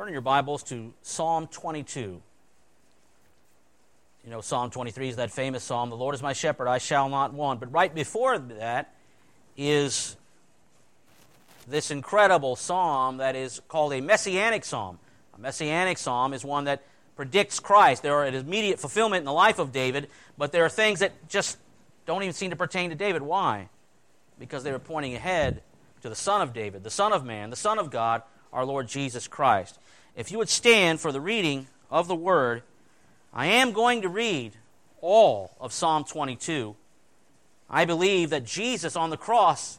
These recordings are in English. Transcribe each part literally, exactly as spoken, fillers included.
Turn in your Bibles to Psalm twenty-two. You know, Psalm twenty-three is that famous psalm, "The Lord is my shepherd, I shall not want." But right before that is this incredible psalm that is called a messianic psalm. A messianic psalm is one that predicts Christ. There are an immediate fulfillment in the life of David, but there are things that just don't even seem to pertain to David. Why? Because they were pointing ahead to the Son of David, the Son of Man, the Son of God, our Lord Jesus Christ. If you would stand for the reading of the Word, I am going to read all of Psalm twenty-two. I believe that Jesus on the cross,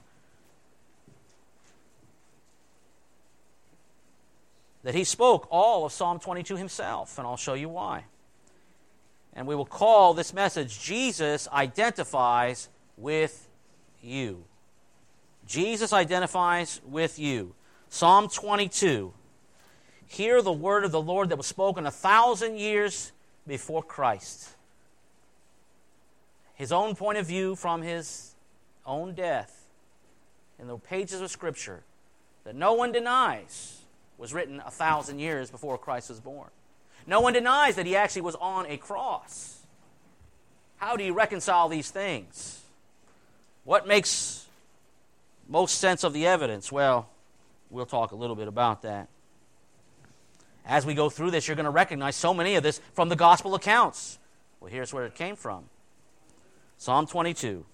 that He spoke all of Psalm twenty-two Himself, and I'll show you why. And we will call this message, Jesus Identifies with You. Jesus identifies with you. Psalm twenty-two. Hear the word of the Lord that was spoken a thousand years before Christ. His own point of view from His own death in the pages of Scripture that no one denies was written a thousand years before Christ was born. No one denies that He actually was on a cross. How do you reconcile these things? What makes most sense of the evidence? Well, we'll talk a little bit about that. As we go through this, you're going to recognize so many of this from the gospel accounts. Well, here's where it came from. Psalm twenty-two.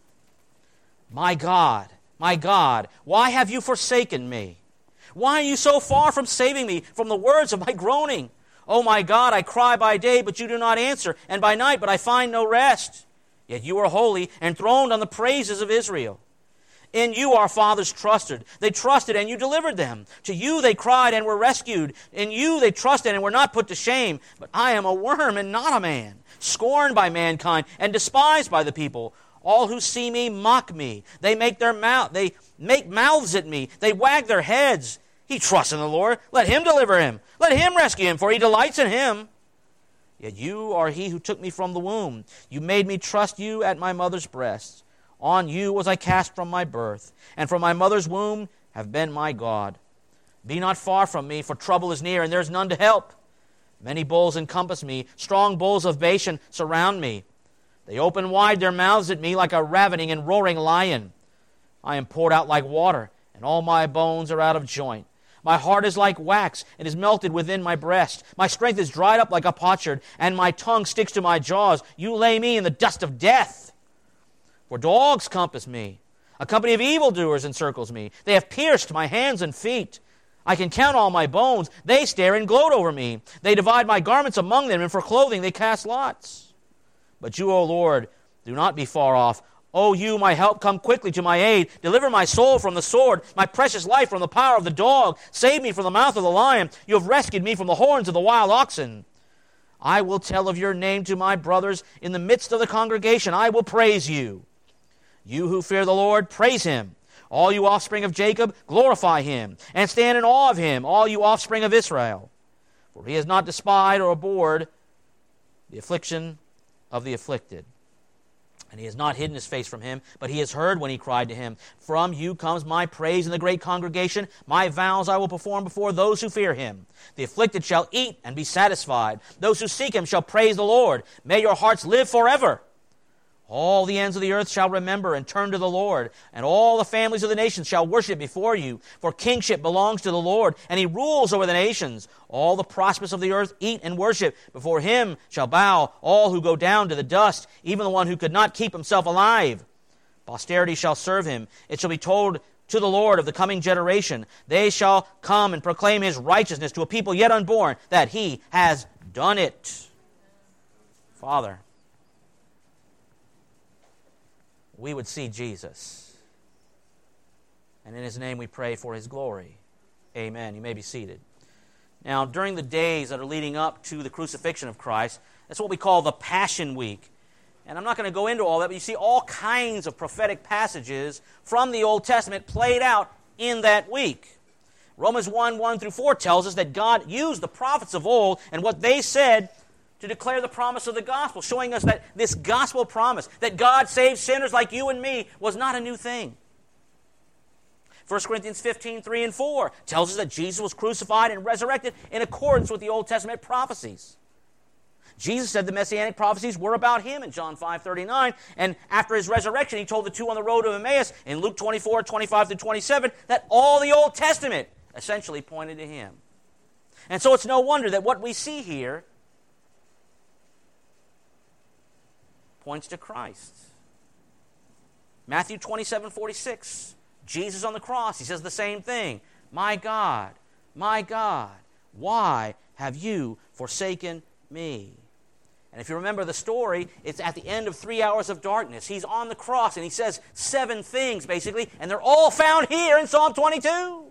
My God, my God, why have you forsaken me? Why are you so far from saving me from the words of my groaning? Oh my God, I cry by day, but you do not answer, and by night, but I find no rest. Yet you are holy, enthroned on the praises of Israel. In you our fathers trusted. They trusted and you delivered them. To you they cried and were rescued. In you they trusted and were not put to shame. But I am a worm and not a man, scorned by mankind and despised by the people. All who see me mock me. They make their mouth they make mouths at me. They wag their heads. He trusts in the Lord. Let Him deliver him. Let Him rescue him, for He delights in him. Yet you are He who took me from the womb. You made me trust you at my mother's breast. On you was I cast from my birth, and from my mother's womb have been my God. Be not far from me, for trouble is near, and there is none to help. Many bulls encompass me, strong bulls of Bashan surround me. They open wide their mouths at me like a ravening and roaring lion. I am poured out like water, and all my bones are out of joint. My heart is like wax, and is melted within my breast. My strength is dried up like a potsherd, and my tongue sticks to my jaws. You lay me in the dust of death. For dogs compass me. A company of evildoers encircles me. They have pierced my hands and feet. I can count all my bones. They stare and gloat over me. They divide my garments among them, and for clothing they cast lots. But you, O Lord, do not be far off. O you, my help, come quickly to my aid. Deliver my soul from the sword, my precious life from the power of the dog. Save me from the mouth of the lion. You have rescued me from the horns of the wild oxen. I will tell of your name to my brothers. In the midst of the congregation I will praise you. You who fear the Lord, praise Him. All you offspring of Jacob, glorify Him, and stand in awe of Him, all you offspring of Israel. For He has not despised or abhorred the affliction of the afflicted. And He has not hidden His face from him, but He has heard when he cried to Him. From you comes my praise in the great congregation. My vows I will perform before those who fear Him. The afflicted shall eat and be satisfied. Those who seek Him shall praise the Lord. May your hearts live forever. All the ends of the earth shall remember and turn to the Lord, and all the families of the nations shall worship before you. For kingship belongs to the Lord, and He rules over the nations. All the prosperous of the earth eat and worship. Before Him shall bow all who go down to the dust, even the one who could not keep himself alive. Posterity shall serve Him. It shall be told to the Lord of the coming generation. They shall come and proclaim His righteousness to a people yet unborn, that He has done it. Father, we would see Jesus. And in His name we pray for His glory. Amen. You may be seated. Now, during the days that are leading up to the crucifixion of Christ, that's what we call the Passion Week. And I'm not going to go into all that, but you see all kinds of prophetic passages from the Old Testament played out in that week. Romans one, one through four tells us that God used the prophets of old and what they said to declare the promise of the gospel, showing us that this gospel promise, that God saves sinners like you and me, was not a new thing. First Corinthians fifteen, three and four tells us that Jesus was crucified and resurrected in accordance with the Old Testament prophecies. Jesus said the Messianic prophecies were about him in John five, thirty-nine. And after his resurrection, he told the two on the road to Emmaus in Luke twenty-four, twenty-five through twenty-seven that all the Old Testament essentially pointed to him. And so it's no wonder that what we see here points to Christ. Matthew twenty-seven, forty-six, Jesus on the cross, he says the same thing. My God, my God, why have you forsaken me? And if you remember the story, it's at the end of three hours of darkness. He's on the cross and he says seven things basically, and they're all found here in Psalm twenty-two.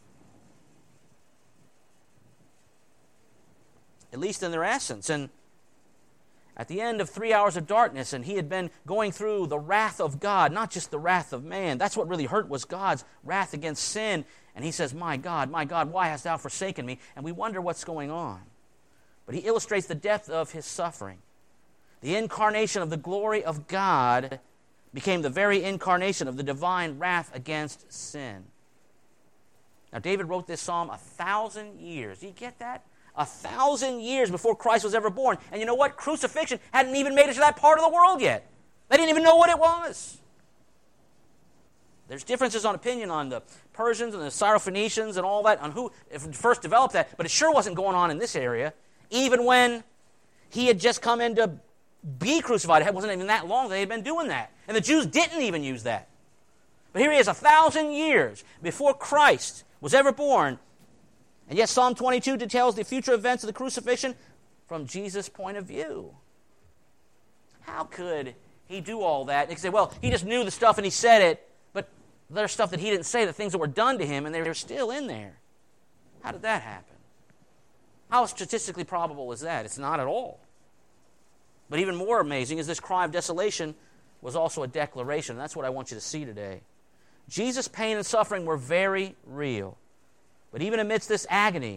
At least in their essence. And at the end of three hours of darkness, and he had been going through the wrath of God, not just the wrath of man. That's what really hurt, was God's wrath against sin. And he says, my God, my God, why hast thou forsaken me? And we wonder what's going on. But he illustrates the depth of his suffering. The incarnation of the glory of God became the very incarnation of the divine wrath against sin. Now, David wrote this psalm a thousand years. Do you get that? A thousand years before Christ was ever born. And you know what? Crucifixion hadn't even made it to that part of the world yet. They didn't even know what it was. There's differences on opinion on the Persians and the Syrophoenicians and all that, on who first developed that, but it sure wasn't going on in this area. Even when he had just come in to be crucified, it wasn't even that long they had been doing that. And the Jews didn't even use that. But here he is, a thousand years before Christ was ever born. And yet Psalm twenty-two details the future events of the crucifixion from Jesus' point of view. How could he do all that? And he said, well, he just knew the stuff and he said it, but there's stuff that he didn't say, the things that were done to him, and they're still in there. How did that happen? How statistically probable is that? It's not at all. But even more amazing is this cry of desolation was also a declaration. That's what I want you to see today. Jesus' pain and suffering were very real. But even amidst this agony,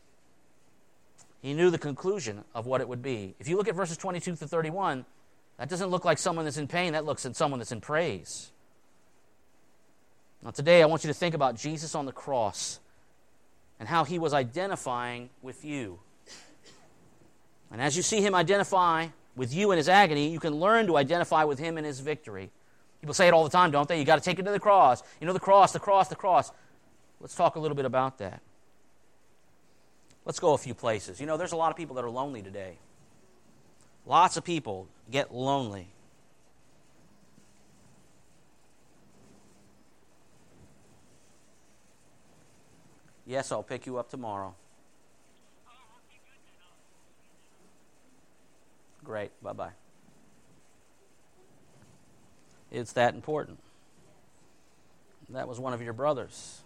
he knew the conclusion of what it would be. If you look at verses twenty-two to thirty-one, that doesn't look like someone that's in pain. That looks like someone that's in praise. Now today I want you to think about Jesus on the cross and how he was identifying with you. And as you see him identify with you in his agony, you can learn to identify with him in his victory. People say it all the time, don't they? You got to take it to the cross. You know, the cross, the cross, the cross. Let's talk a little bit about that. Let's go a few places. You know, there's a lot of people that are lonely today. Lots of people get lonely. Yes, I'll pick you up tomorrow. Great. Bye-bye. It's that important. That was one of your brothers.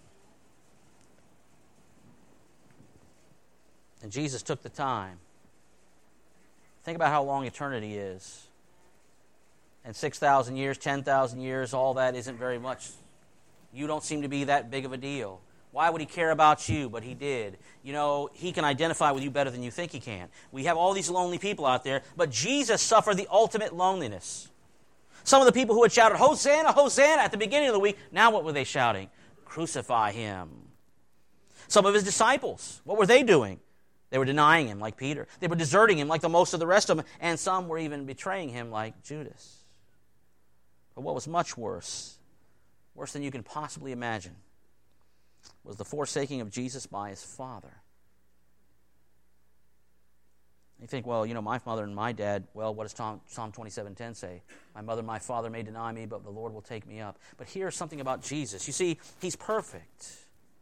And Jesus took the time. Think about how long eternity is. And six thousand years, ten thousand years, all that isn't very much. You don't seem to be that big of a deal. Why would he care about you? But he did. You know, he can identify with you better than you think he can. We have all these lonely people out there, but Jesus suffered the ultimate loneliness. Some of the people who had shouted, Hosanna, Hosanna, at the beginning of the week, now what were they shouting? Crucify him. Some of his disciples, what were they doing? They were denying him like Peter. They were deserting him like the most of the rest of them. And some were even betraying him like Judas. But what was much worse, worse than you can possibly imagine, was the forsaking of Jesus by his Father. You think, well, you know, my mother and my dad, well, what does Psalm twenty-seven ten say? My mother and my father may deny me, but the Lord will take me up. But here's something about Jesus. You see, he's perfect.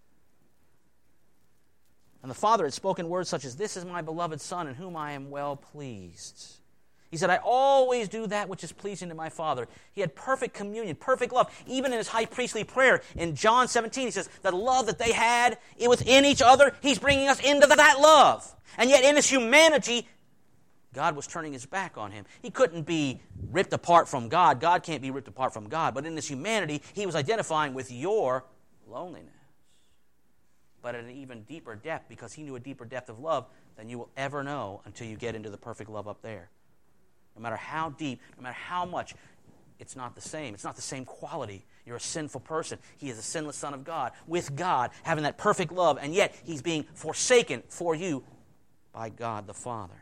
And the Father had spoken words such as, this is my beloved Son in whom I am well pleased. He said, I always do that which is pleasing to my Father. He had perfect communion, perfect love. Even in his high priestly prayer in John seventeen, he says, the love that they had within each other, he's bringing us into that love. And yet in his humanity, God was turning his back on him. He couldn't be ripped apart from God. God can't be ripped apart from God. But in his humanity, he was identifying with your loneliness. But at an even deeper depth, because he knew a deeper depth of love than you will ever know until you get into the perfect love up there. No matter how deep, no matter how much it's not the same. It's not the same quality. You're a sinful person. He is a sinless Son of God, with God, having that perfect love, and yet he's being forsaken for you by God the Father.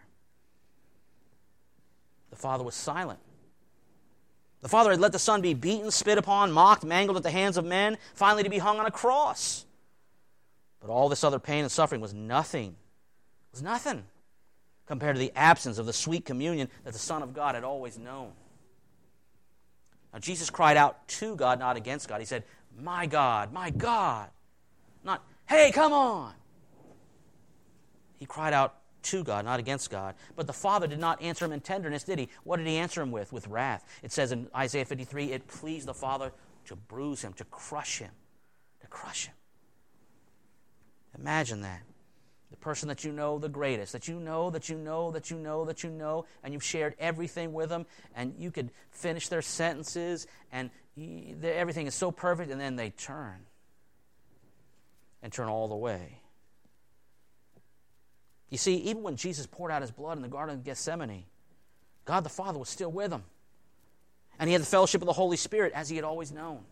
The Father was silent. The Father had let the Son be beaten, spit upon, mocked, mangled at the hands of men, finally to be hung on a cross. But all this other pain and suffering was nothing. It was nothing compared to the absence of the sweet communion that the Son of God had always known. Now, Jesus cried out to God, not against God. He said, "My God, my God." Not, "Hey, come on." He cried out to God, not against God. But the Father did not answer him in tenderness, did he? What did he answer him with? With wrath. It says in Isaiah fifty-three, it pleased the Father to bruise him, to crush him, to crush him. Imagine that. The person that you know the greatest, that you know, that you know, that you know, that you know, and you've shared everything with them, and you could finish their sentences, and you, everything is so perfect, and then they turn, and turn all the way. You see, even when Jesus poured out his blood in the Garden of Gethsemane, God the Father was still with him. And he had the fellowship of the Holy Spirit as he had always known.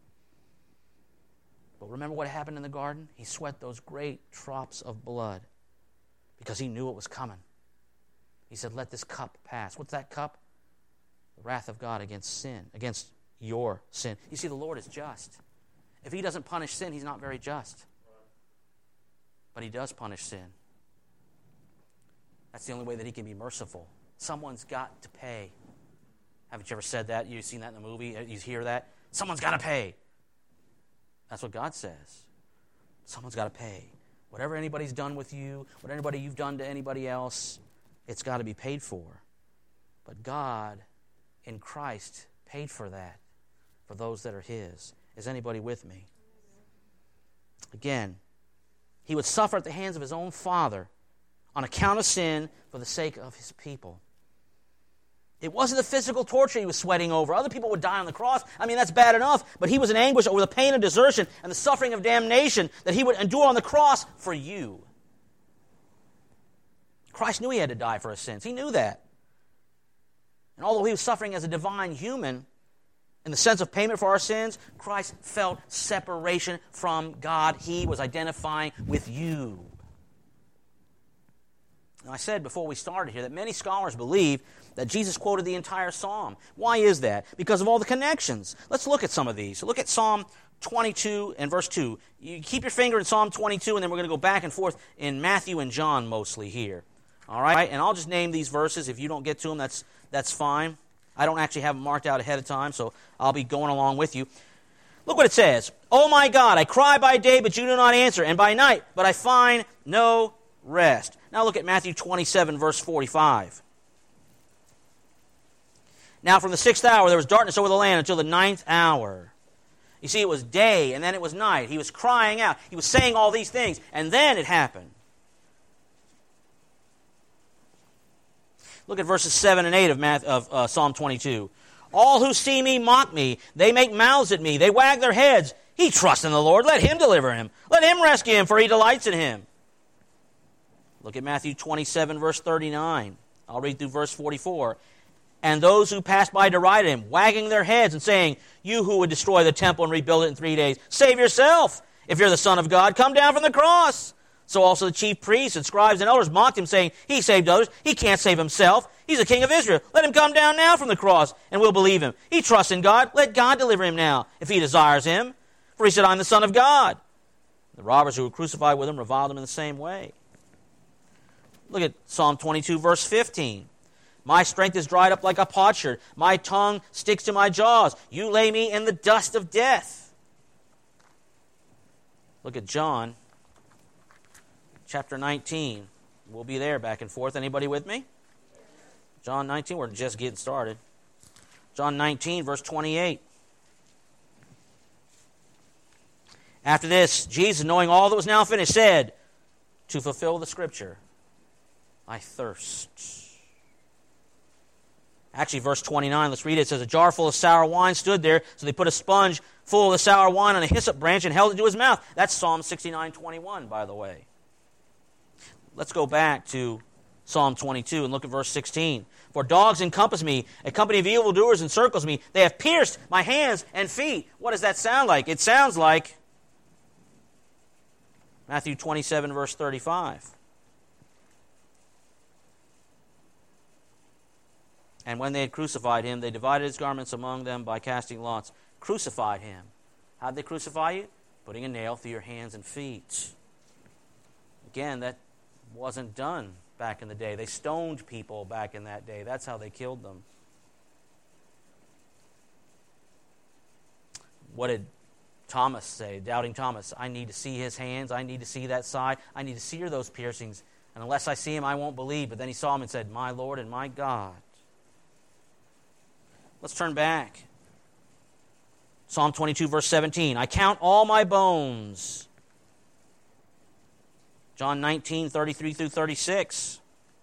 But remember what happened in the garden? He sweat those great drops of blood because he knew it was coming. He said, "Let this cup pass." What's that cup? The wrath of God against sin, against your sin. You see, the Lord is just. If he doesn't punish sin, he's not very just. But he does punish sin. That's the only way that he can be merciful. Someone's got to pay. Haven't you ever said that? You've seen that in the movie? You hear that? Someone's got to pay. That's what God says. Someone's got to pay. Whatever anybody's done with you, whatever anybody you've done to anybody else, it's got to be paid for. But God, in Christ, paid for that, for those that are his. Is anybody with me? Again, he would suffer at the hands of his own Father on account of sin for the sake of his people. It wasn't the physical torture he was sweating over. Other people would die on the cross. I mean, that's bad enough. But he was in anguish over the pain of desertion and the suffering of damnation that he would endure on the cross for you. Christ knew he had to die for his sins. He knew that. And although he was suffering as a divine human, in the sense of payment for our sins, Christ felt separation from God. He was identifying with you. Now, I said before we started here that many scholars believe that Jesus quoted the entire psalm. Why is that? Because of all the connections. Let's look at some of these. So look at Psalm twenty-two and verse two. You keep your finger in Psalm twenty-two, and then we're going to go back and forth in Matthew and John mostly here. All right? And I'll just name these verses. If you don't get to them, that's, that's fine. I don't actually have them marked out ahead of time, so I'll be going along with you. Look what it says. "Oh my God, I cry by day, but you do not answer, and by night, but I find no rest." Now look at Matthew twenty-seven, verse forty-five. "Now from the sixth hour there was darkness over the land until the ninth hour." You see, it was day and then it was night. He was crying out. He was saying all these things, and then it happened. Look at verses seven and eight of, Matthew, of uh, Psalm twenty-two. "All who see me mock me. They make mouths at me. They wag their heads. He trusts in the Lord. Let him deliver him. Let him rescue him, for he delights in him." Look at Matthew twenty-seven, verse thirty-nine. I'll read through verse forty-four. "And those who passed by derided him, wagging their heads and saying, 'You who would destroy the temple and rebuild it in three days, save yourself. If you're the Son of God, come down from the cross.' So also the chief priests and scribes and elders mocked him, saying, 'He saved others. He can't save himself. He's the King of Israel. Let him come down now from the cross, and we'll believe him. He trusts in God. Let God deliver him now, if he desires him. For he said, I'm the Son of God.' The robbers who were crucified with him reviled him in the same way." Look at Psalm twenty-two, verse fifteen. "My strength is dried up like a potsherd. My tongue sticks to my jaws. You lay me in the dust of death." Look at John chapter nineteen. We'll be there back and forth. Anybody with me? John nineteen, we're just getting started. John nineteen, verse twenty-eight. "After this, Jesus, knowing all that was now finished, said, to fulfill the scripture, I thirst." Actually, verse twenty-nine, let's read it. It says, "A jar full of sour wine stood there, so they put a sponge full of the sour wine on a hyssop branch and held it to his mouth." That's Psalm sixty-nine twenty-one, by the way. Let's go back to Psalm twenty-two, and look at verse sixteen. For dogs encompass me, a company of evildoers encircles me. They have pierced my hands and feet. What does that sound like? It sounds like Matthew twenty-seven, verse thirty-five. And when they had crucified him, they divided his garments among them by casting lots. Crucified him. How'd they crucify you? Putting a nail through your hands and feet. Again, that wasn't done back in the day. They stoned people back in that day. That's how they killed them. What did Thomas say? Doubting Thomas. I need to see his hands. I need to see that side. I need to see those piercings. And unless I see him, I won't believe. But then he saw him and said, my Lord and my God. Let's turn back. Psalm twenty-two, verse seventeen. I count all my bones. John nineteen, thirty-three through thirty-six.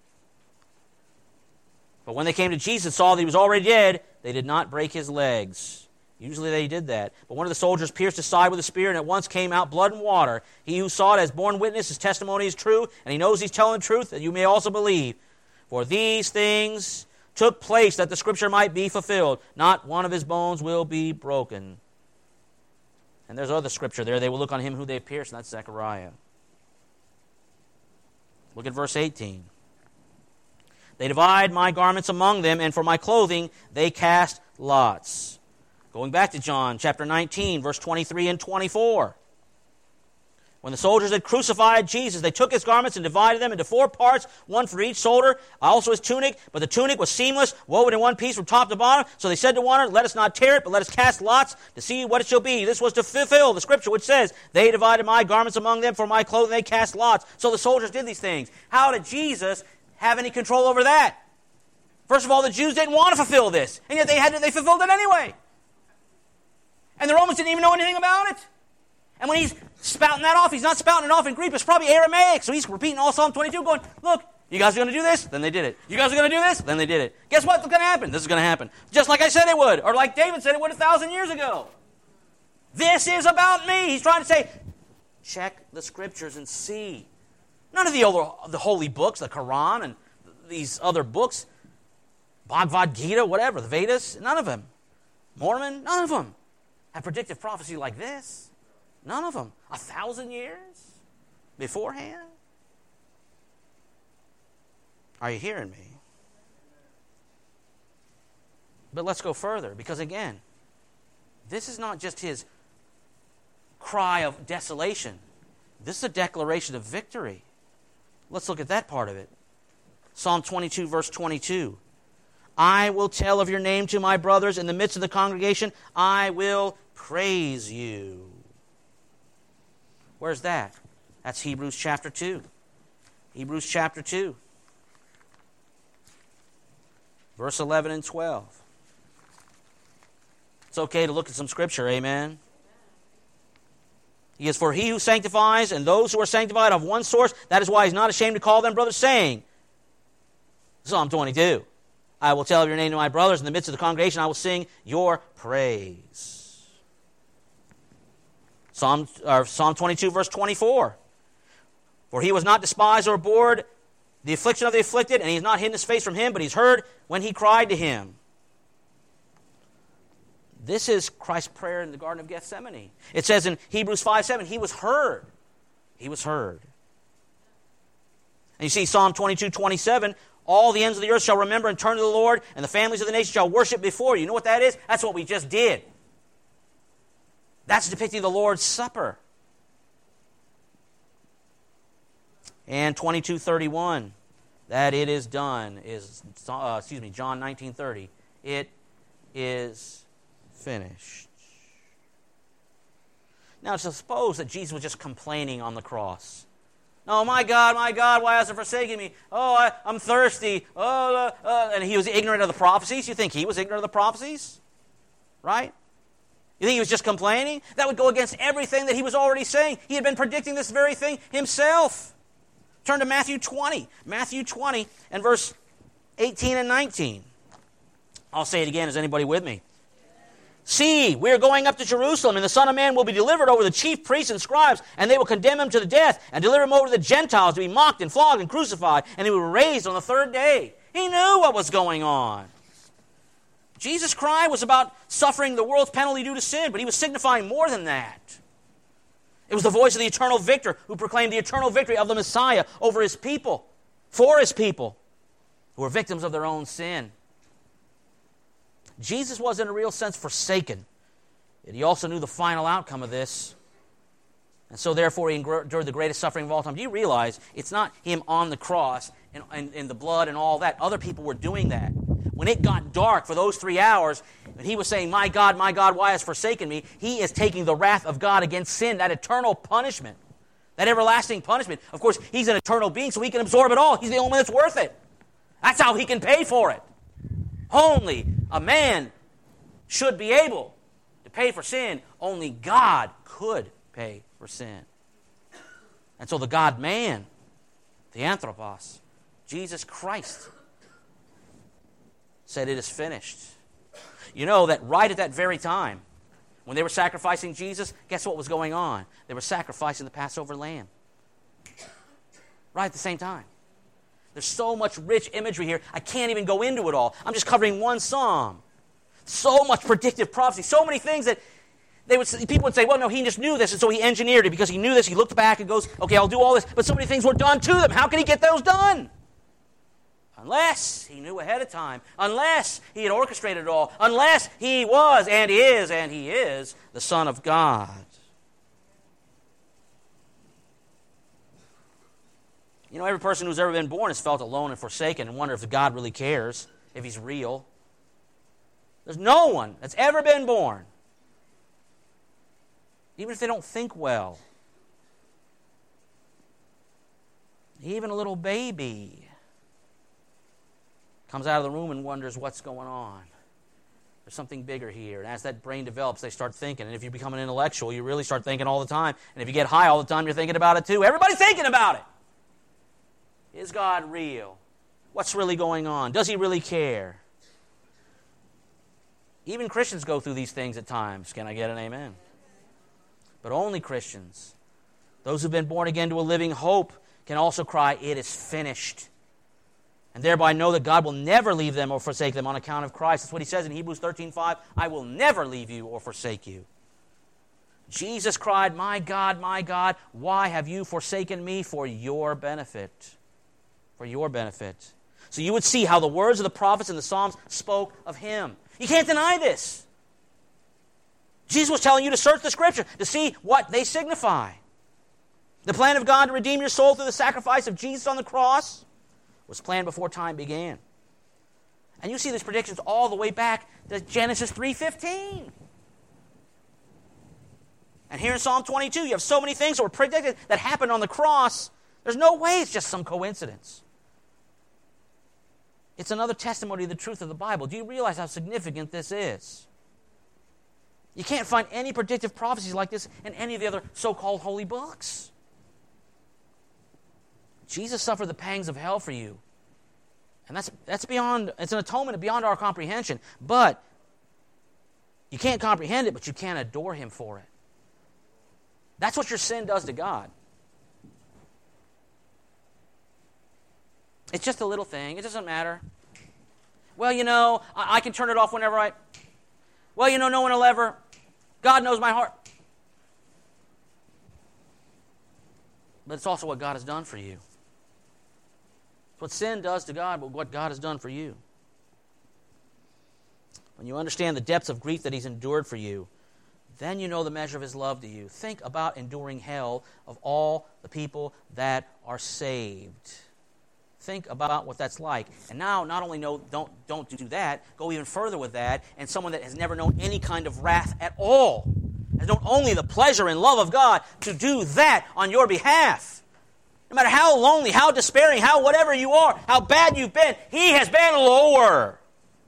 But when they came to Jesus and saw that he was already dead, they did not break his legs. Usually they did that. But one of the soldiers pierced his side with a spear, and at once came out blood and water. He who saw it has borne witness, his testimony is true, and he knows he's telling the truth, that you may also believe. For these things took place that the scripture might be fulfilled. Not one of his bones will be broken. And there's other scripture there. They will look on him who they pierced, and that's Zechariah. Look at verse eighteen. They divide my garments among them, and for my clothing they cast lots. Going back to John chapter nineteen, verse twenty-three and twenty-four. When the soldiers had crucified Jesus, they took his garments and divided them into four parts, one for each soldier, also his tunic. But the tunic was seamless, woven in one piece from top to bottom. So they said to one another, let us not tear it, but let us cast lots to see what it shall be. This was to fulfill the scripture which says, they divided my garments among them, for my clothing they cast lots. So the soldiers did these things. How did Jesus have any control over that? First of all, the Jews didn't want to fulfill this, and yet they had to, they fulfilled it anyway. And the Romans didn't even know anything about it. And when he's spouting that off, he's not spouting it off in Greek, it's probably Aramaic. So he's repeating all Psalm twenty-two going, look, you guys are going to do this? Then they did it. You guys are going to do this? Then they did it. Guess what's going to happen? This is going to happen. Just like I said it would, or like David said it would a thousand years ago. This is about me. He's trying to say, check the scriptures and see. None of the, other, the holy books, the Quran and these other books, Bhagavad Gita, whatever, the Vedas, none of them. Mormon, none of them have predictive prophecy like this. None of them. A thousand years beforehand? Are you hearing me? But let's go further, because again, this is not just his cry of desolation. This is a declaration of victory. Let's look at that part of it. Psalm twenty-two, verse twenty-two. I will tell of your name to my brothers in the midst of the congregation. I will praise you. Where's that? That's Hebrews chapter two. Hebrews chapter two. Verse eleven and twelve. It's okay to look at some scripture, amen? He is, for he who sanctifies and those who are sanctified of one source, that is why he's not ashamed to call them brothers, saying, Psalm twenty-two, I will tell of your name to my brothers in the midst of the congregation, I will sing your praise. Psalm, or Psalm twenty-two, verse twenty-four. For he was not despised or abhorred the affliction of the afflicted, and he has not hidden his face from him, but he's heard when he cried to him. This is Christ's prayer in the Garden of Gethsemane. It says in Hebrews five seven, he was heard. He was heard. And you see Psalm twenty-two, twenty-seven, all the ends of the earth shall remember and turn to the Lord, and the families of the nations shall worship before you. You know what that is? That's what we just did. That's depicting the Lord's Supper. And twenty-two thirty-one, that it is done, is, uh, excuse me, John nineteen thirty, it is finished. Now, suppose that Jesus was just complaining on the cross. Oh, my God, my God, why has he forsaken me? Oh, I, I'm thirsty. Oh, uh, uh, and he was ignorant of the prophecies. You think he was ignorant of the prophecies? Right? You think he was just complaining? That would go against everything that he was already saying. He had been predicting this very thing himself. Turn to Matthew twenty. Matthew twenty and verse eighteen and nineteen. I'll say it again. Is anybody with me? See, we are going up to Jerusalem, and the Son of Man will be delivered over the chief priests and scribes, and they will condemn him to the death, and deliver him over to the Gentiles to be mocked and flogged and crucified, and he will be raised on the third day. He knew what was going on. Jesus' cry was about suffering the world's penalty due to sin, but he was signifying more than that. It was the voice of the eternal victor who proclaimed the eternal victory of the Messiah over his people, for his people, who were victims of their own sin. Jesus was in a real sense forsaken, yet he also knew the final outcome of this. And so therefore he endured the greatest suffering of all time. Do you realize it's not him on the cross and, and, and the blood and all that. Other people were doing that. When it got dark for those three hours, and he was saying, my God, my God, why hast forsaken me? He is taking the wrath of God against sin, that eternal punishment, that everlasting punishment. Of course, he's an eternal being, so he can absorb it all. He's the only one that's worth it. That's how he can pay for it. Only a man should be able to pay for sin. Only God could pay for sin. And so the God-man, the Anthropos, Jesus Christ, said it is finished. You know that right at that very time, when they were sacrificing Jesus, guess what was going on? They were sacrificing the Passover lamb. Right at the same time. There's so much rich imagery here, I can't even go into it all. I'm just covering one psalm. So much predictive prophecy, so many things that they would people would say, well, no, he just knew this, and so he engineered it because he knew this. He looked back and goes, okay, I'll do all this. But so many things were done to them. How can he get those done? Unless he knew ahead of time. Unless he had orchestrated it all. Unless he was and is and he is the Son of God. You know, every person who's ever been born has felt alone and forsaken and wonder if God really cares, if he's real. There's no one that's ever been born, even if they don't think well, even a little baby comes out of the room and wonders what's going on. There's something bigger here. And as that brain develops, they start thinking. And if you become an intellectual, you really start thinking all the time. And if you get high all the time, you're thinking about it too. Everybody's thinking about it. Is God real? What's really going on? Does he really care? Even Christians go through these things at times. Can I get an amen? But only Christians, those who've been born again to a living hope, can also cry, it is finished. And thereby know that God will never leave them or forsake them on account of Christ. That's what he says in Hebrews thirteen five, I will never leave you or forsake you. Jesus cried, my God, my God, why have you forsaken me? For your benefit. For your benefit. So you would see how the words of the prophets and the Psalms spoke of him. You can't deny this. Jesus was telling you to search the Scripture to see what they signify. The plan of God to redeem your soul through the sacrifice of Jesus on the cross was planned before time began. And you see these predictions all the way back to Genesis three fifteen. And here in Psalm twenty-two, you have so many things that were predicted that happened on the cross. There's no way it's just some coincidence. It's another testimony of the truth of the Bible. Do you realize how significant this is? You can't find any predictive prophecies like this in any of the other so-called holy books. Jesus suffered the pangs of hell for you. And that's that's beyond, it's an atonement beyond our comprehension. But you can't comprehend it, but you can't adore him for it. That's what your sin does to God. It's just a little thing. It doesn't matter. Well, you know, I, I can turn it off whenever I... Well, you know, no one will ever... God knows my heart. But it's also what God has done for you. It's what sin does to God, but what God has done for you. When you understand the depths of grief that he's endured for you, then you know the measure of his love to you. Think about enduring hell of all the people that are saved. Think about what that's like. And now, not only know, don't, don't do that, go even further with that, and someone that has never known any kind of wrath at all, has known only the pleasure and love of God to do that on your behalf. No matter how lonely, how despairing, how whatever you are, how bad you've been, he has been lower.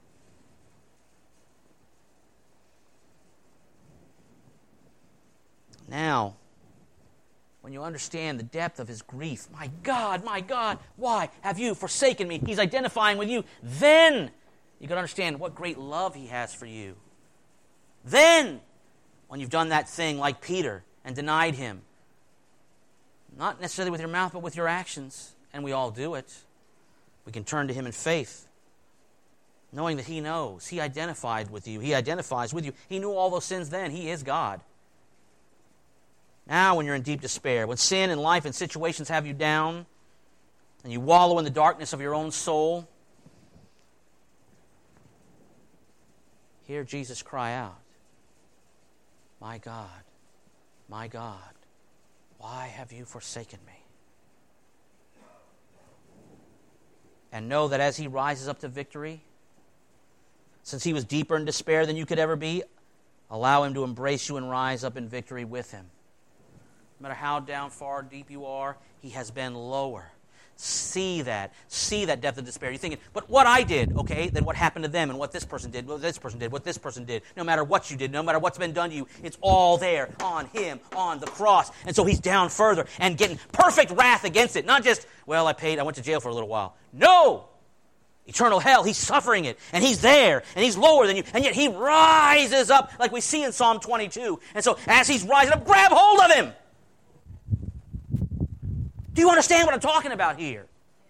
Now, when you understand the depth of his grief, my God, my God, why have you forsaken me? He's identifying with you. Then you can understand what great love he has for you. Then, when you've done that thing like Peter and denied him, not necessarily with your mouth, but with your actions, and we all do it, we can turn to him in faith, knowing that he knows. He identified with you. He identifies with you. He knew all those sins then. He is God. Now, when you're in deep despair, when sin and life and situations have you down, and you wallow in the darkness of your own soul, hear Jesus cry out, "My God, my God, why have you forsaken me?" And know that as he rises up to victory, since he was deeper in despair than you could ever be, allow him to embrace you and rise up in victory with him. No matter how down, far, deep you are, he has been lower. See that. See that depth of despair. You're thinking, but what I did, okay, then what happened to them and what this person did, what this person did, what this person did. No matter what you did, no matter what's been done to you, it's all there on him, on the cross. And so he's down further and getting perfect wrath against it. Not just, well, I paid, I went to jail for a little while. No! Eternal hell, he's suffering it, and he's there, and he's lower than you, and yet he rises up like we see in Psalm twenty-two. And so as he's rising up, grab hold of him! Do you understand what I'm talking about here?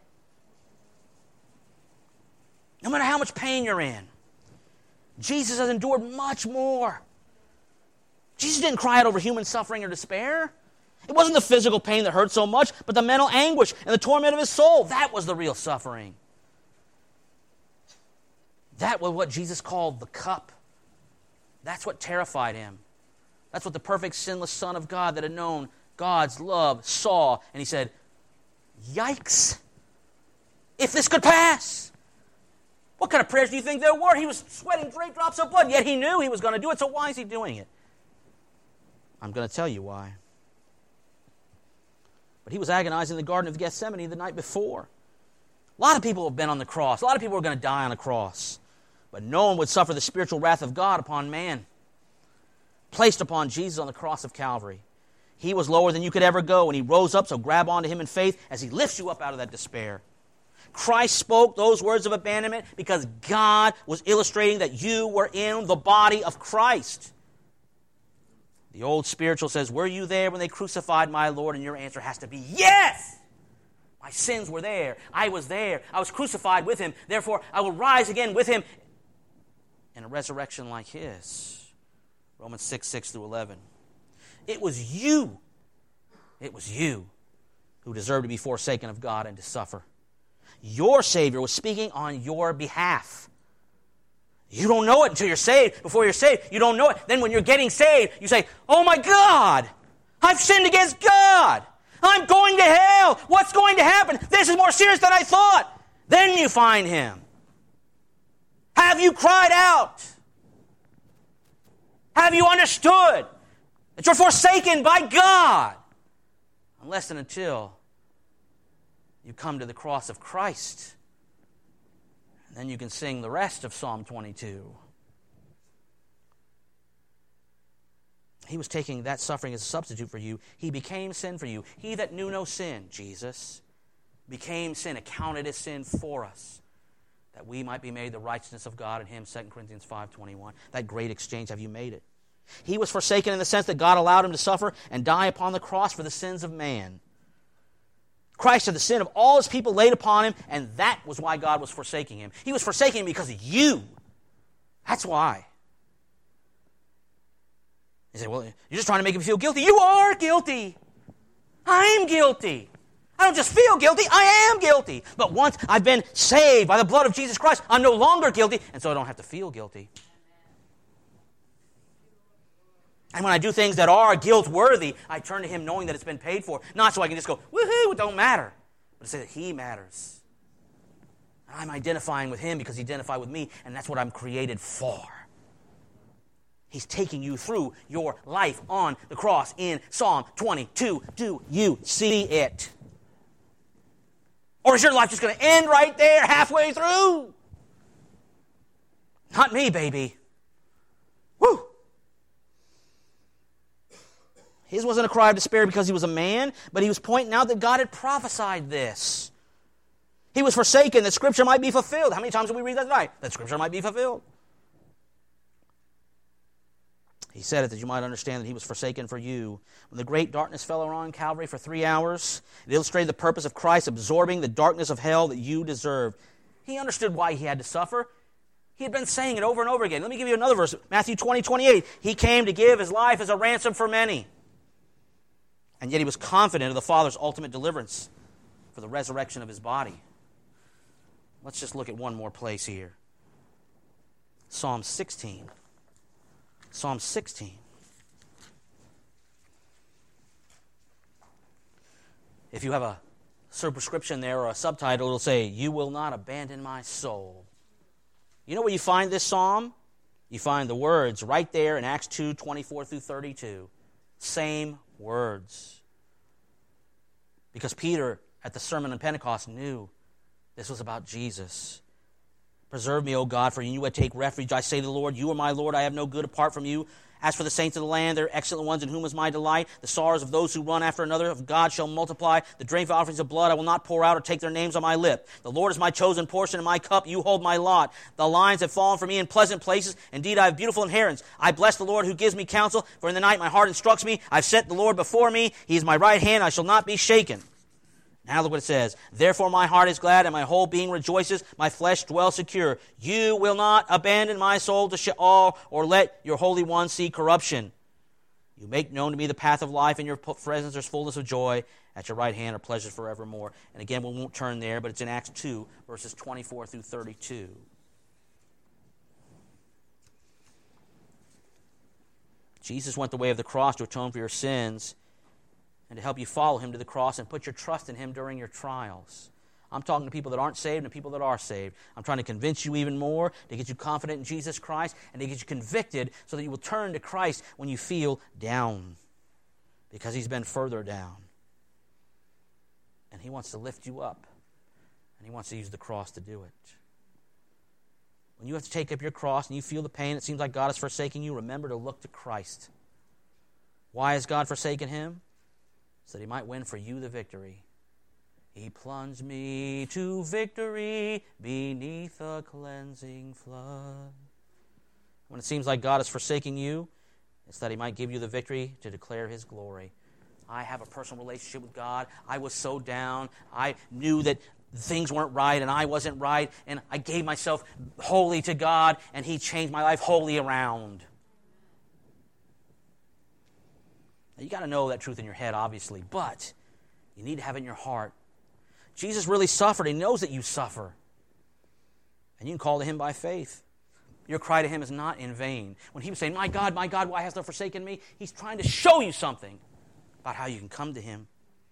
No matter how much pain you're in, Jesus has endured much more. Jesus didn't cry out over human suffering or despair. It wasn't the physical pain that hurt so much, but the mental anguish and the torment of his soul. That was the real suffering. That was what Jesus called the cup. That's what terrified him. That's what the perfect sinless Son of God that had known God's love saw, and he said, "Yikes! If this could pass!" What kind of prayers do you think there were? He was sweating great drops of blood, yet he knew he was going to do it, so why is he doing it? I'm going to tell you why. But he was agonizing in the Garden of Gethsemane the night before. A lot of people have been on the cross. A lot of people are going to die on the cross. But no one would suffer the spiritual wrath of God upon man, placed upon Jesus on the cross of Calvary. He was lower than you could ever go, and he rose up, so grab onto him in faith as he lifts you up out of that despair. Christ spoke those words of abandonment because God was illustrating that you were in the body of Christ. The old spiritual says, "Were you there when they crucified my Lord?" And your answer has to be, yes! My sins were there. I was there. I was crucified with him. Therefore, I will rise again with him in a resurrection like his. Romans six, six through eleven. It was you, it was you who deserved to be forsaken of God and to suffer. Your Savior was speaking on your behalf. You don't know it until you're saved. Before you're saved, you don't know it. Then when you're getting saved, you say, "Oh my God, I've sinned against God. I'm going to hell. What's going to happen? This is more serious than I thought." Then you find him. Have you cried out? Have you understood that you're forsaken by God? Unless and until you come to the cross of Christ. And then you can sing the rest of Psalm twenty-two. He was taking that suffering as a substitute for you. He became sin for you. He that knew no sin, Jesus, became sin, accounted as sin for us, that we might be made the righteousness of God in him, Second Corinthians five twenty-one. That great exchange, have you made it? He was forsaken in the sense that God allowed him to suffer and die upon the cross for the sins of man. Christ had the sin of all his people laid upon him, and that was why God was forsaking him. He was forsaking him because of you. That's why. You say, "Well, you're just trying to make him feel guilty." You are guilty. I'm guilty. I don't just feel guilty, I am guilty. But once I've been saved by the blood of Jesus Christ, I'm no longer guilty, and so I don't have to feel guilty. And when I do things that are guilt-worthy, I turn to him knowing that it's been paid for. Not so I can just go, "Woohoo, it don't matter." But to say that he matters. And I'm identifying with him because he identified with me, and that's what I'm created for. He's taking you through your life on the cross in Psalm twenty-two. Do you see it? Or is your life just going to end right there halfway through? Not me, baby. Woo! His wasn't a cry of despair because he was a man, but he was pointing out that God had prophesied this. He was forsaken that Scripture might be fulfilled. How many times did we read that tonight? That Scripture might be fulfilled. He said it that you might understand that he was forsaken for you. When the great darkness fell around Calvary for three hours, it illustrated the purpose of Christ absorbing the darkness of hell that you deserved. He understood why he had to suffer. He had been saying it over and over again. Let me give you another verse, Matthew twenty, twenty-eight. He came to give his life as a ransom for many. And yet he was confident of the Father's ultimate deliverance for the resurrection of his body. Let's just look at one more place here. Psalm sixteen. Psalm sixteen. If you have a superscription there or a subtitle, it'll say, "You will not abandon my soul." You know where you find this psalm? You find the words right there in Acts two, twenty-four through thirty-two. Same words. Because Peter, at the Sermon on Pentecost, knew this was about Jesus. Preserve me, O God, for in you I take refuge. I say to the Lord, you are my Lord. I have no good apart from you. As for the saints of the land, they are excellent ones in whom is my delight. The sorrows of those who run after another of God shall multiply. The drink of offerings of blood I will not pour out or take their names on my lip. The Lord is my chosen portion and my cup. You hold my lot. The lines have fallen for me in pleasant places. Indeed, I have beautiful inheritance. I bless the Lord who gives me counsel. For in the night my heart instructs me. I've set the Lord before me. He is my right hand. I shall not be shaken. Now look what it says. Therefore my heart is glad and my whole being rejoices. My flesh dwells secure. You will not abandon my soul to Sheol or let your Holy One see corruption. You make known to me the path of life. In your presence there's fullness of joy. At your right hand are pleasures forevermore. And again, we won't turn there, but it's in Acts two, verses twenty-four through thirty-two. Jesus went the way of the cross to atone for your sins and to help you follow him to the cross and put your trust in him during your trials. I'm talking to people that aren't saved and people that are saved. I'm trying to convince you even more, to get you confident in Jesus Christ, and to get you convicted so that you will turn to Christ when you feel down, because he's been further down. And he wants to lift you up, and he wants to use the cross to do it. When you have to take up your cross and you feel the pain, it seems like God is forsaking you, remember to look to Christ. Why has God forsaken him? So that he might win for you the victory. He plunged me to victory beneath a cleansing flood. When it seems like God is forsaking you, it's that he might give you the victory to declare his glory. I have a personal relationship with God. I was so down. I knew that things weren't right and I wasn't right, and I gave myself wholly to God, and he changed my life wholly around. Now, you got to know that truth in your head, obviously, but you need to have it in your heart. Jesus really suffered. He knows that you suffer. And you can call to him by faith. Your cry to him is not in vain. When he was saying, my God, my God, why hast thou forsaken me? He's trying to show you something about how you can come to him.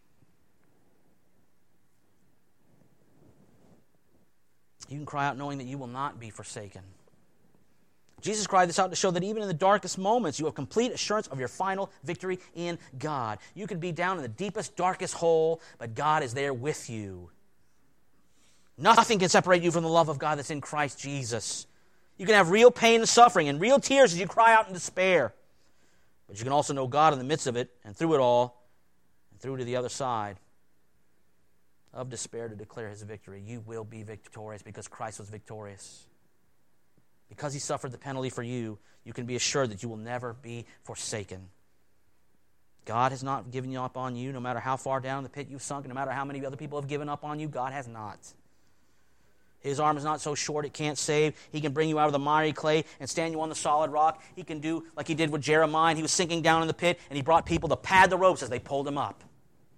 You can cry out knowing that you will not be forsaken. Jesus cried this out to show that even in the darkest moments, you have complete assurance of your final victory in God. You could be down in the deepest, darkest hole, but God is there with you. Nothing can separate you from the love of God that's in Christ Jesus. You can have real pain and suffering and real tears as you cry out in despair. But you can also know God in the midst of it and through it all and through to the other side of despair to declare his victory. You will be victorious because Christ was victorious. Because he suffered the penalty for you, you can be assured that you will never be forsaken. God has not given you up on you, no matter how far down the pit you've sunk, no matter how many other people have given up on you, God has not. His arm is not so short it can't save. He can bring you out of the miry clay and stand you on the solid rock. He can do like he did with Jeremiah. He was sinking down in the pit, and he brought people to pad the ropes as they pulled him up.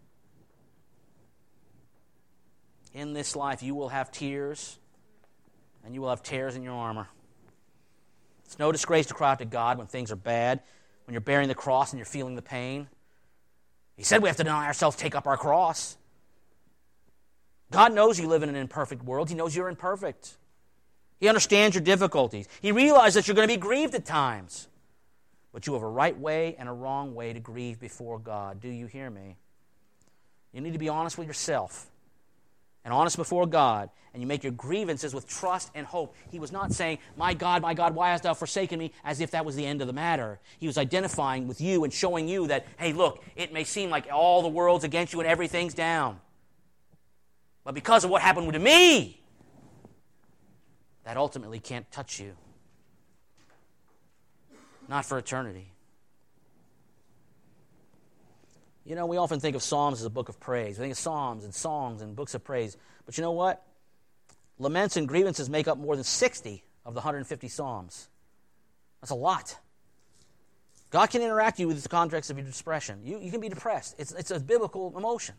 In this life, you will have tears, and you will have tears in your armor. It's no disgrace to cry out to God when things are bad, when you're bearing the cross and you're feeling the pain. He said we have to deny ourselves, take up our cross. God knows you live in an imperfect world. He knows you're imperfect. He understands your difficulties. He realizes that you're going to be grieved at times. But you have a right way and a wrong way to grieve before God. Do you hear me? You need to be honest with yourself and honest before God, and you make your grievances with trust and hope. He was not saying, my God, my God, why hast thou forsaken me, as if that was the end of the matter. He was identifying with you and showing you that, hey, look, it may seem like all the world's against you and everything's down. But because of what happened to me, that ultimately can't touch you. Not for eternity. You know, we often think of Psalms as a book of praise. We think of Psalms and songs and books of praise. But you know what? Laments and grievances make up more than sixty of the one hundred fifty Psalms. That's a lot. God can interact with you with the context of your expression. You, you can be depressed. It's, it's a biblical emotion.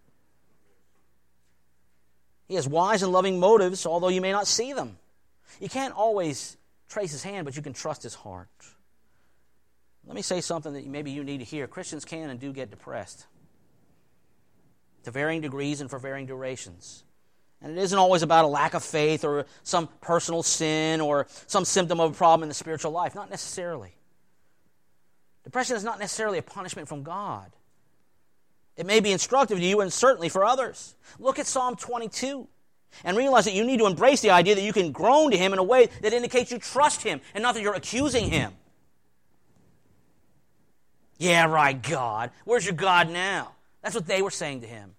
He has wise and loving motives, although you may not see them. You can't always trace his hand, but you can trust his heart. Let me say something that maybe you need to hear. Christians can and do get depressed to varying degrees and for varying durations. And it isn't always about a lack of faith or some personal sin or some symptom of a problem in the spiritual life. Not necessarily. Depression is not necessarily a punishment from God. It may be instructive to you and certainly for others. Look at Psalm twenty-two and realize that you need to embrace the idea that you can groan to him in a way that indicates you trust him and not that you're accusing him. Yeah, right, God. Where's your God now? That's what they were saying to him.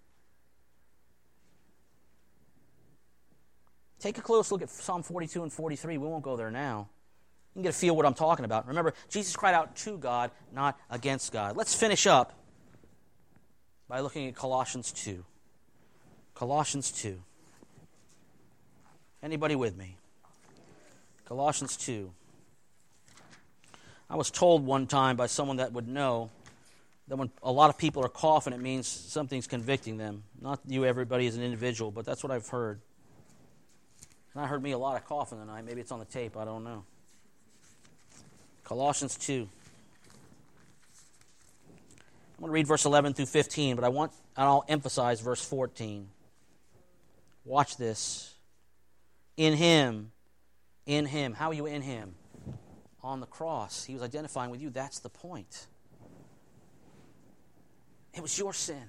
Take a close look at Psalm forty-two and forty-three. We won't go there now. You can get a feel what I'm talking about. Remember, Jesus cried out to God, not against God. Let's finish up by looking at Colossians two. Colossians two. Anybody with me? Colossians two. I was told one time by someone that would know that when a lot of people are coughing, it means something's convicting them. Not you, everybody, as an individual, but that's what I've heard. And I heard me a lot of coughing tonight. Maybe it's on the tape. I don't know. Colossians two. I'm going to read verse eleven through fifteen, but I want, and I'll emphasize verse fourteen. Watch this. In him. In him. How are you in him? On the cross. He was identifying with you. That's the point. It was your sin.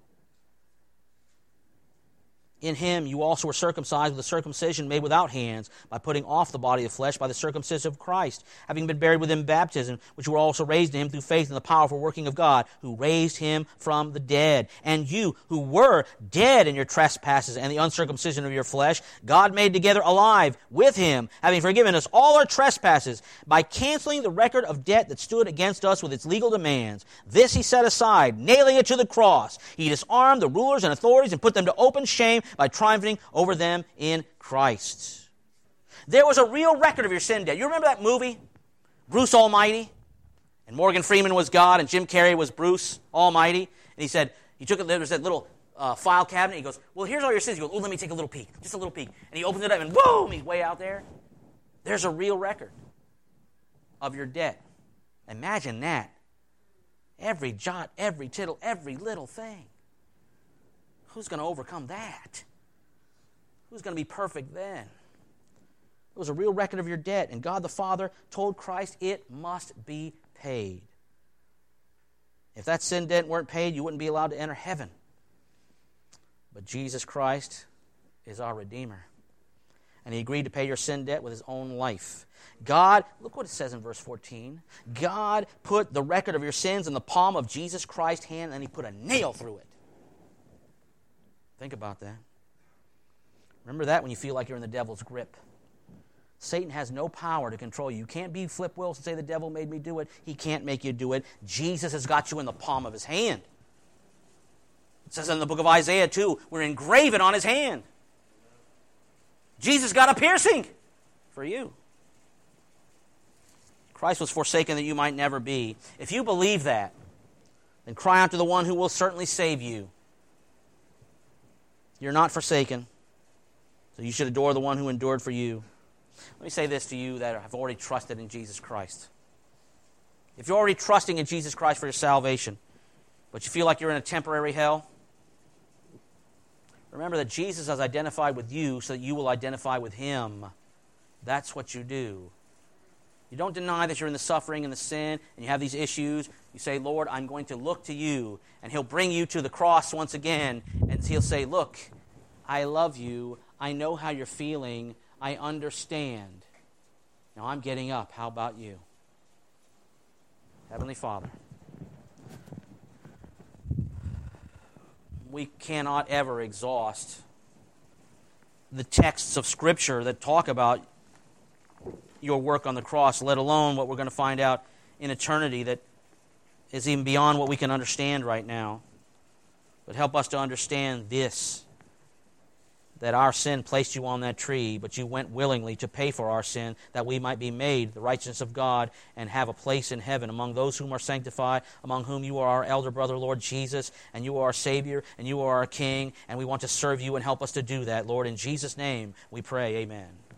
In him you also were circumcised with a circumcision made without hands, by putting off the body of flesh by the circumcision of Christ, having been buried with him in baptism, which were also raised in him through faith in the powerful working of God, who raised him from the dead. And you, who were dead in your trespasses and the uncircumcision of your flesh, God made together alive with him, having forgiven us all our trespasses, by canceling the record of debt that stood against us with its legal demands. This he set aside, nailing it to the cross. He disarmed the rulers and authorities and put them to open shame by triumphing over them in Christ. There was a real record of your sin debt. You remember that movie, Bruce Almighty? And Morgan Freeman was God and Jim Carrey was Bruce Almighty. And he said, he took it, there was that little uh, file cabinet. He goes, well, here's all your sins. He goes, oh, let me take a little peek, just a little peek. And he opens it up and boom, he's way out there. There's a real record of your debt. Imagine that. Every jot, every tittle, every little thing. Who's going to overcome that? Who's going to be perfect then? It was a real record of your debt, and God the Father told Christ it must be paid. If that sin debt weren't paid, you wouldn't be allowed to enter heaven. But Jesus Christ is our Redeemer, and he agreed to pay your sin debt with his own life. God, look what it says in verse fourteen. God put the record of your sins in the palm of Jesus Christ's hand, and he put a nail through it. Think about that. Remember that when you feel like you're in the devil's grip. Satan has no power to control you. You can't be Flip Wilson and say the devil made me do it. He can't make you do it. Jesus has got you in the palm of his hand. It says in the book of Isaiah too, we're engraven on his hand. Jesus got a piercing for you. Christ was forsaken that you might never be. If you believe that, then cry out to the one who will certainly save you. You're not forsaken, so you should adore the one who endured for you. Let me say this to you that have already trusted in Jesus Christ. If you're already trusting in Jesus Christ for your salvation, but you feel like you're in a temporary hell, remember that Jesus has identified with you so that you will identify with him. That's what you do. You don't deny that you're in the suffering and the sin and you have these issues. You say, Lord, I'm going to look to you. And he'll bring you to the cross once again. And he'll say, look, I love you. I know how you're feeling. I understand. Now I'm getting up. How about you? Heavenly Father, we cannot ever exhaust the texts of Scripture that talk about your work on the cross, let alone what we're going to find out in eternity, that is even beyond what we can understand right now. But help us to understand this, that our sin placed you on that tree, but you went willingly to pay for our sin, that we might be made the righteousness of God and have a place in heaven among those whom are sanctified, among whom you are our elder brother, Lord Jesus, and you are our Savior, and you are our King, and we want to serve you and help us to do that, Lord. In Jesus' name we pray, amen.